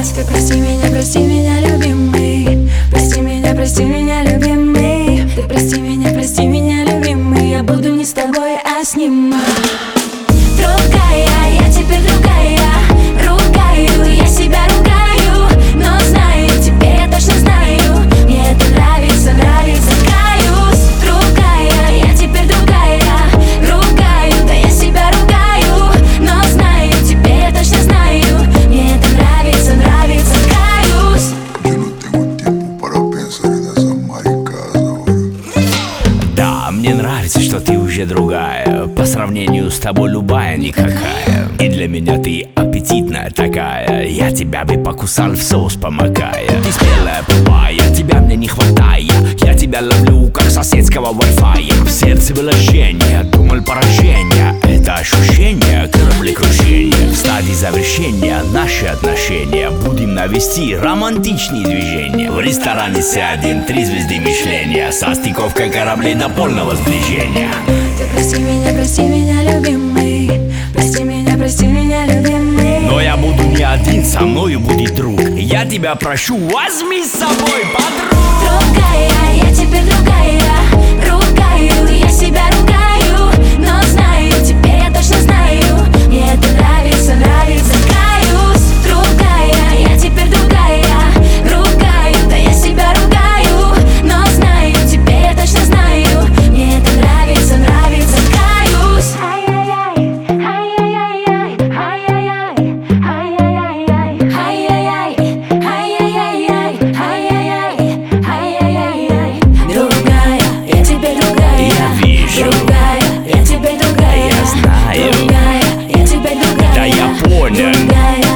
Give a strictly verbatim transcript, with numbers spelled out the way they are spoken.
Ты прости меня, прости меня, любимый. Прости меня, прости меня, любимый. Ты прости меня, прости меня, любимый. Я буду не с тобой, а с ним. Другая, я теперь другая. Ругаю, я себя ругаю. Но знаю, теперь я точно знаю. Мне это нравится, нравится, каюсь. Другая, я теперь другая. Ругаю, да я себя ругаю. Но знаю, теперь я точно знаю. Мне это нравится, нравится, каюсь. Yo no tengo tiempo para pensar en esas maricadas ahora. Да, мне нравится, что ты уже другая. По сравнению с тобой любая никакая. И для меня ты аппетитная такая. Я тебя бы покусал в соус помогая. Ты смелая, тупая, тебя мне не хватает. Я тебя ловлю, как соседского вай-фая. В сердце было жжение, думал поражение. Это ощущение кораблекрушения. В стадии завершения наши отношения. Будем навести романтичные движения. В ресторане сядем, три звезды Мишления. Со стыковкой кораблей до полного сближения. Ты прости меня, прости меня, любимый. Прости меня, прости меня, любимый. Но я буду не один, со мною будет друг. Я тебя прошу, возьми с собой подруг. Другая, я теперь другая. Ругаю, я себя ругаю. Но знаю, теперь я точно знаю. Мне это нравится, нравится, каюсь. Другая, я теперь другая. Ругаю, да я себя ругаю. Но знаю, теперь я точно знаю. Мне это нравится, нравится, каюсь. Ай-яй-яй, ай-яй-яй, ай-яй-яй, ай-яй-яй, ай-яй-яй, ай-яй-яй, ай-яй-яй. Другая, я теперь другая. Я вижу. Другая, я теперь другая. Я знаю. Другая, я теперь другая. Да я понял. Другая,